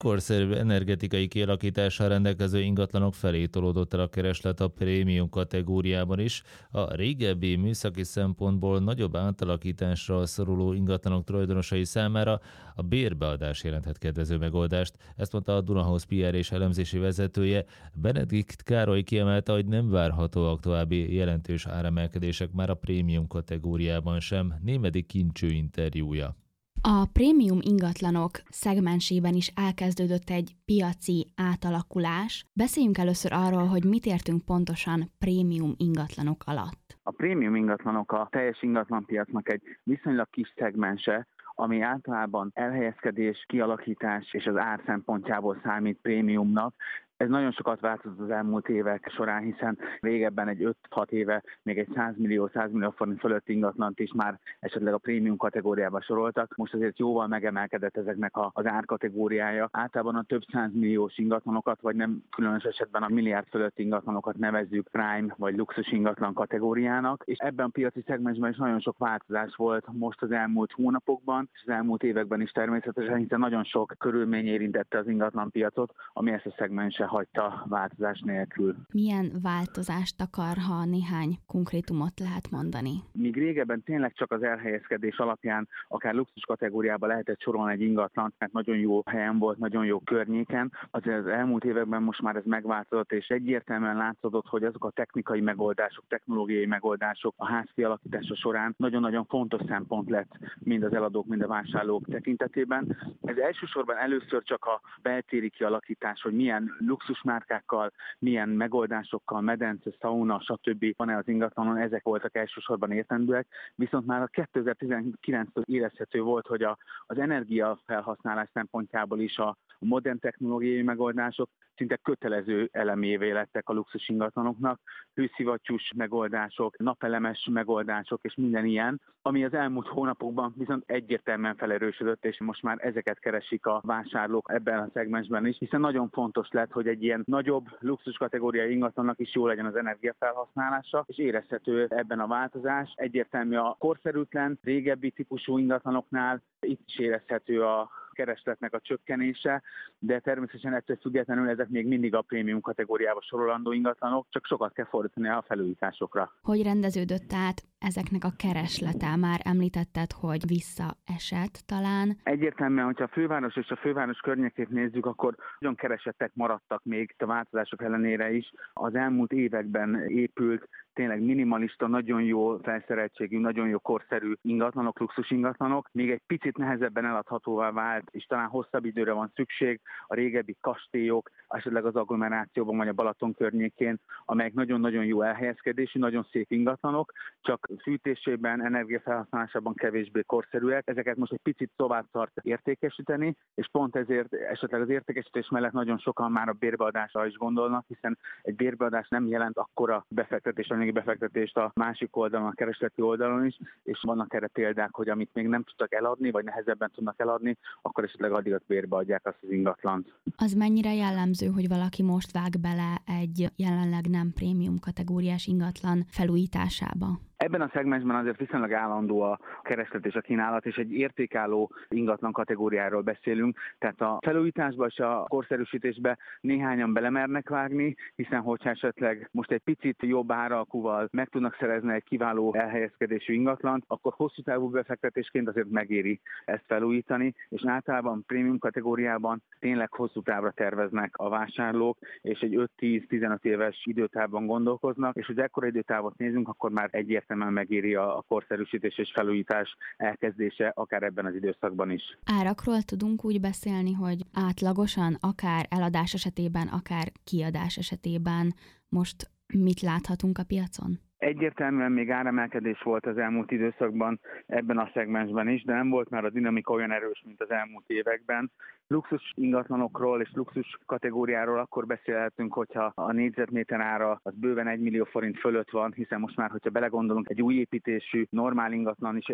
korszerű energetikai kialakítással rendelkező ingatlanok felé tolódott el a kereslet a prémium kategóriában is. A régebbi műszaki szempontból nagyobb átalakításra szoruló ingatlanok tulajdonosai számára a bérbeadás jelenthet kedvező megoldást. Ezt mondta a Dunahouse PR és elemzési vezetője. Benedikt Károly kiemelte, hogy nem várhatóak további jelentős áremelkedések már a prémium kategóriában sem. Némedi Kincső interjúja. A prémium ingatlanok szegmensében is elkezdődött egy piaci átalakulás. Beszéljünk először arról, hogy mit értünk pontosan prémium ingatlanok alatt. A prémium ingatlanok a teljes ingatlanpiacnak egy viszonylag kis szegmense, ami általában elhelyezkedés, kialakítás és az ár szempontjából számít prémiumnak. Ez nagyon sokat változott az elmúlt évek során, hiszen régebben egy 5-6 éve még egy 100 millió forint fölötti ingatlant is már esetleg a prémium kategóriába soroltak. Most azért jóval megemelkedett ezeknek az árkategóriája. Általában a több 100 milliós ingatlanokat, vagy nem különös esetben a milliárd fölötti ingatlanokat nevezzük prime vagy luxus ingatlan kategóriának, és ebben a piaci szegmensben is nagyon sok változás volt most az elmúlt hónapokban, és az elmúlt években is természetesen, hiszen nagyon sok körülmény érintette az ingatlanpiacot, ami ezt a szegmenset hagyta változás nélkül. Milyen változást akar, ha néhány konkrétumot lehet mondani? Míg régebben tényleg csak az elhelyezkedés alapján akár luxus kategóriába lehetett sorolni egy ingatlant, mert nagyon jó helyen volt, nagyon jó környéken, azért az elmúlt években most már ez megváltozott, és egyértelműen látszódott, hogy azok a technikai megoldások, technológiai megoldások a ház kialakítása során nagyon-nagyon fontos szempont lett mind az eladók, mind a vásárlók tekintetében. Ez elsősorban először csak a beltéri kialakítás, hogy milyen luxusmárkákkal, milyen megoldásokkal, medence, szauna, stb. Van-e az ingatlanon, ezek voltak elsősorban értendőek, viszont már a 2019-től érezhető volt, hogy az energiafelhasználás szempontjából is a modern technológiai megoldások szinte kötelező elemévé lettek a luxus ingatlanoknak, hőszivattyús megoldások, napelemes megoldások és minden ilyen, ami az elmúlt hónapokban viszont egyértelműen felerősödött, és most már ezeket keresik a vásárlók ebben a szegmensben is, hiszen nagyon fontos lett, hogy egy ilyen nagyobb luxus kategóriai ingatlannak is jó legyen az energiafelhasználása, és érezhető ebben a változás. Egyértelmű a korszerűtlen, régebbi típusú ingatlanoknál itt is érezhető a keresletnek a csökkenése, de természetesen ettől függetlenül ezek még mindig a prémium kategóriába sorolandó ingatlanok, csak sokat kell fordítani a felújításokra. Hogy rendeződött át ezeknek a kereslete? Már említetted, hogy visszaesett talán. Egyértelműen, hogyha a főváros és a főváros környékét nézzük, akkor nagyon keresettek maradtak még a változások ellenére is. Az elmúlt években épült tényleg minimalista, nagyon jó felszereltségű, nagyon jó korszerű ingatlanok, luxus ingatlanok, még egy picit nehezebben eladhatóvá vált, és talán hosszabb időre van szükség a régebbi kastélyok, esetleg az agglomerációban vagy a Balaton környékén, amelyek nagyon-nagyon jó elhelyezkedésű, nagyon szép ingatlanok, csak fűtésében, energiafelhasználásában kevésbé korszerűek. Ezeket most egy picit tovább tart értékesíteni, és pont ezért esetleg az értékesítés mellett nagyon sokan már a bérbeadásra is gondolnak, hiszen egy bérbeadás nem jelent akkora anyagi befektetést a másik oldalon, a keresleti oldalon is, és vannak erre példák, hogy amit még nem tudtak eladni, vagy nehezebben tudnak eladni, akkor esetleg addigat bérbeadják azt az ingatlant. Az mennyire jellemző, hogy valaki most vág bele egy jelenleg nem prémium kategóriás ingatlan felújításába? Ebben a szegmensben azért viszonylag állandó a kereslet és a kínálat, és egy értékálló ingatlan kategóriáról beszélünk. Tehát a felújításba és a korszerűsítésbe néhányan belemernek vágni, hiszen hogyha esetleg most egy picit jobb áralkúval meg tudnak szerezni egy kiváló elhelyezkedésű ingatlant, akkor hosszú távú befektetésként azért megéri ezt felújítani, és általában prémium kategóriában tényleg hosszú távra terveznek a vásárlók, és egy 5-10-15 éves időtávban gondolkoznak, és hogy ekkora időtávot nézünk, akkor már egyértelműen megéri a korszerűsítés és felújítás elkezdése, akár ebben az időszakban is. Árakról tudunk úgy beszélni, hogy átlagosan, akár eladás esetében, akár kiadás esetében most mit láthatunk a piacon? Egyértelműen még áremelkedés volt az elmúlt időszakban ebben a szegmensben is, de nem volt már a dinamika olyan erős, mint az elmúlt években. Luxus ingatlanokról és luxus kategóriáról akkor beszélhetünk, hogyha a négyzetméter ára az bőven 1 millió forint fölött van, hiszen most már, hogyha belegondolunk, egy új építésű normál ingatlan is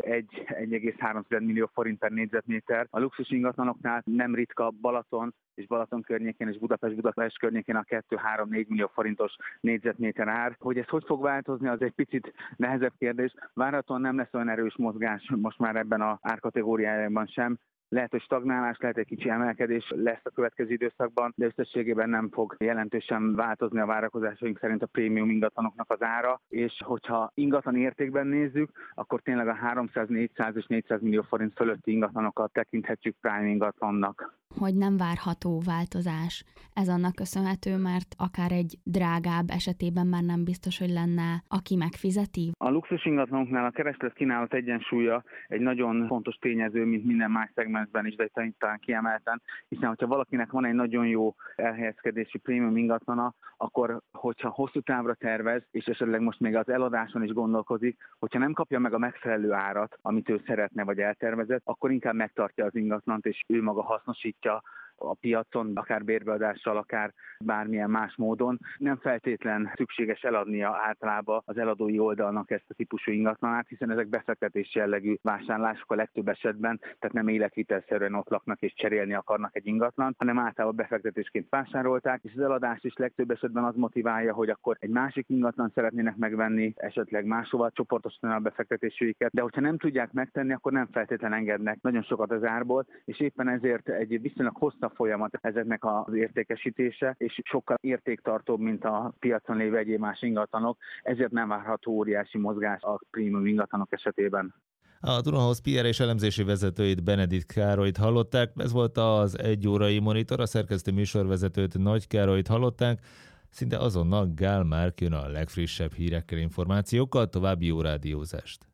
1,3 millió forint per négyzetméter. A luxus ingatlanoknál nem ritka Balaton és Balaton környékén és Budapest környékén a 2-3-4 millió forintos négyzetméter ár. Hogy ez hogy fog változni, az egy picit nehezebb kérdés. Várhatóan nem lesz olyan erős mozgás most már ebben az árkategóriájában sem, Lehet, hogy stagnálás, lehet egy kicsi emelkedés lesz a következő időszakban, de összességében nem fog jelentősen változni a várakozásaink szerint a prémium ingatlanoknak az ára, és hogyha ingatlan értékben nézzük, akkor tényleg a 300, 400 és 400 millió forint fölötti ingatlanokat tekinthetjük prime ingatlannak. Hogy nem várható változás. Ez annak köszönhető, mert akár egy drágább esetében már nem biztos, hogy lenne, aki megfizeti. A luxus ingatlanoknál a kereslet-kínálat egyensúlya egy nagyon fontos tényező, mint minden más szegmensben is, de talán kiemelten, hiszen hogyha valakinek van egy nagyon jó elhelyezkedési prémium ingatlana, akkor hogyha hosszú távra tervez, és esetleg most még az eladáson is gondolkozik, hogyha nem kapja meg a megfelelő árat, amit ő szeretne vagy eltervezett, akkor inkább megtartja az ingatlant, és ő maga hasznosítja a piacon, akár bérbeadással, akár bármilyen más módon. Nem feltétlen szükséges eladnia általában az eladói oldalnak ezt a típusú ingatlanát, hiszen ezek befektetés jellegű vásárlások a legtöbb esetben, tehát nem életvitelszerűen ott laknak és cserélni akarnak egy ingatlant, hanem általában befektetésként vásárolták, és az eladást is legtöbb esetben az motiválja, hogy akkor egy másik ingatlan szeretnének megvenni, esetleg máshova csoportosítani a befektetésüket, de hogyha nem tudják megtenni, akkor nem feltétlen engednek nagyon sokat az árból, és éppen ezért egy viszonylag hosszabb folyamat ezeknek az értékesítése, és sokkal értéktartóbb, mint a piacon lévő egyéb más ingatlanok, ezért nem várható óriási mozgás a prémium ingatlanok esetében. A Dunahouse PR és elemzési vezetőjét, Benedikt Károlyt hallották. Ez volt az egyórai monitor, a szerkesztő műsorvezetőt, Nagy Károlyt hallották. Szinte azonnal Gál Márk jön a legfrissebb hírekkel, információkkal, további jó rádiózást.